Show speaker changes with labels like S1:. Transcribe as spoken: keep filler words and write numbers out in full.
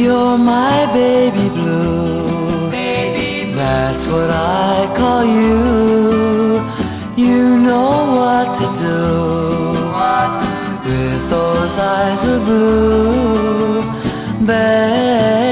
S1: You're my baby blue,
S2: baby blue.
S1: That's what I call you. You know what to do
S2: What to do
S1: with those eyes of blue, babe.